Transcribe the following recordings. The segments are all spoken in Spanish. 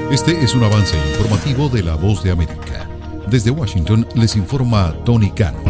Este es un avance informativo de La Voz de América. Desde Washington les informa Tony Cano.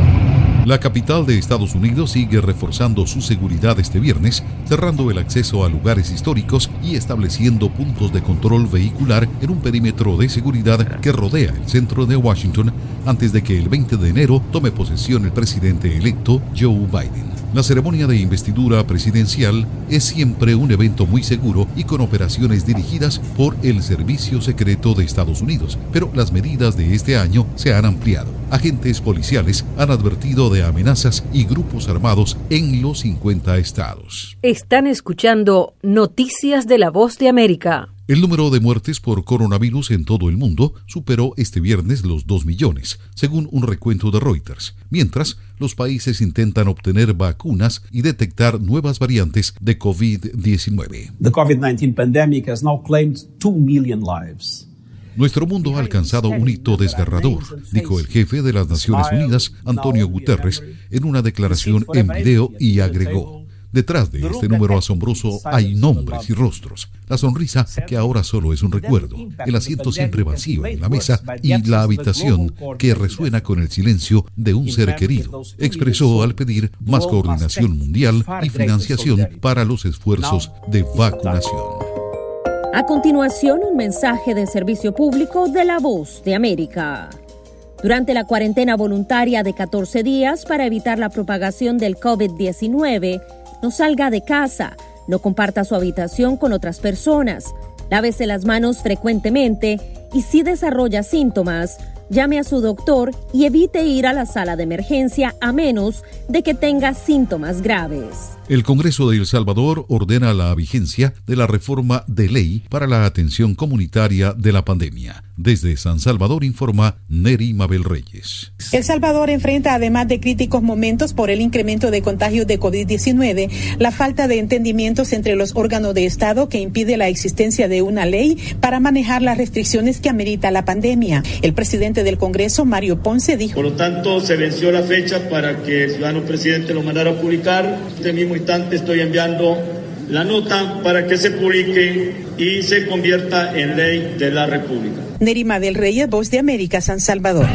La capital de Estados Unidos sigue reforzando su seguridad este viernes, cerrando el acceso a lugares históricos y estableciendo puntos de control vehicular en un perímetro de seguridad que rodea el centro de Washington antes de que el 20 de enero tome posesión el presidente electo Joe Biden. La ceremonia de investidura presidencial es siempre un evento muy seguro y con operaciones dirigidas por el Servicio Secreto de Estados Unidos, pero las medidas de este año se han ampliado. Agentes policiales han advertido de amenazas y grupos armados en los 50 estados. Están escuchando Noticias de La Voz de América. El número de muertes por coronavirus en todo el mundo superó este viernes los 2 millones, según un recuento de Reuters, mientras los países intentan obtener vacunas y detectar nuevas variantes de COVID-19. The COVID-19 pandemic has now claimed 2 million lives. Nuestro mundo ha alcanzado un hito desgarrador, dijo el jefe de las Naciones Unidas, Antonio Guterres, en una declaración en video y agregó: detrás de este número asombroso hay nombres y rostros. La sonrisa que ahora solo es un recuerdo, el asiento siempre vacío en la mesa y la habitación que resuena con el silencio de un ser querido, expresó al pedir más coordinación mundial y financiación para los esfuerzos de vacunación. A continuación, un mensaje de servicio público de La Voz de América. Durante la cuarentena voluntaria de 14 días para evitar la propagación del COVID-19, no salga de casa, no comparta su habitación con otras personas, lávese las manos frecuentemente y si desarrolla síntomas, llame a su doctor y evite ir a la sala de emergencia a menos de que tenga síntomas graves. El Congreso de El Salvador ordena la vigencia de la reforma de ley para la atención comunitaria de la pandemia. Desde San Salvador informa Neri Mabel Reyes. El Salvador enfrenta, además de críticos momentos por el incremento de contagios de COVID-19, la falta de entendimientos entre los órganos de Estado que impide la existencia de una ley para manejar las restricciones que amerita la pandemia. El presidente del Congreso, Mario Ponce, dijo: por lo tanto, se venció la fecha para que el ciudadano presidente lo mandara a publicar. Este mismo instante estoy enviando la nota para que se publique y se convierta en ley de la República. Neri Mabel Reyes, Voz de América, San Salvador.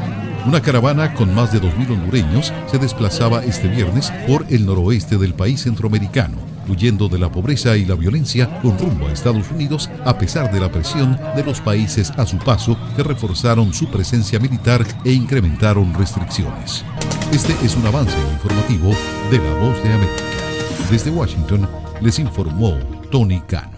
Una caravana con más de 2.000 hondureños se desplazaba este viernes por el noroeste del país centroamericano, huyendo de la pobreza y la violencia con rumbo a Estados Unidos, a pesar de la presión de los países a su paso que reforzaron su presencia militar e incrementaron restricciones. Este es un avance informativo de La Voz de América. Desde Washington les informó Tony Cano.